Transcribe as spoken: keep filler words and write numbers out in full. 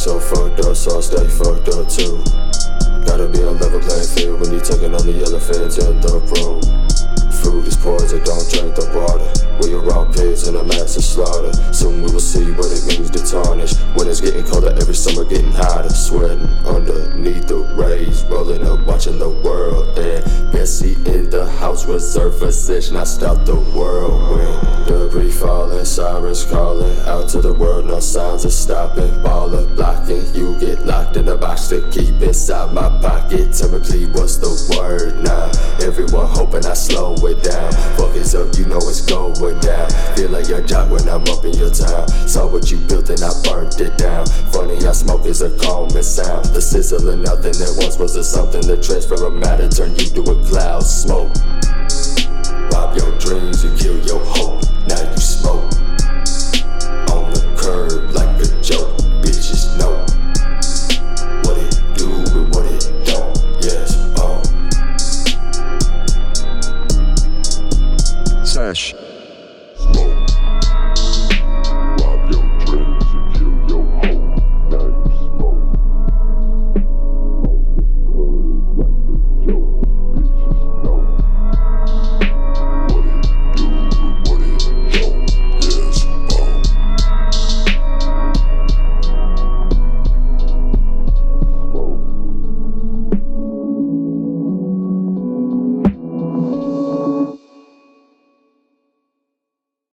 so fucked up, so I stay fucked up too. Gotta be on level playing field when you taking on the elephants in the room. Food is poison, don't drink the water. We are all pigs in a massive slaughter. Soon we will see what it means to tarnish. When it's getting colder, every summer getting hotter. Sweating underneath the rays, rolling up, watching the world. And Bessie in the house, reserve position, I stop the whirlwind. Debris falling, sirens calling out to the world, no signs of stopping. Baller blocking, you get locked in a box to keep inside my pocket. Tell me please, what's the word now? Everyone hoping I slow it down. Fuck it up, you know it's going down. Feel like your jock when I'm up in your town. Saw what you built and I burnt it down. Funny how smoke is a calming sound. The sizzle of nothing that once was a something. The transfer of matter turn you to a cloud. Smoke.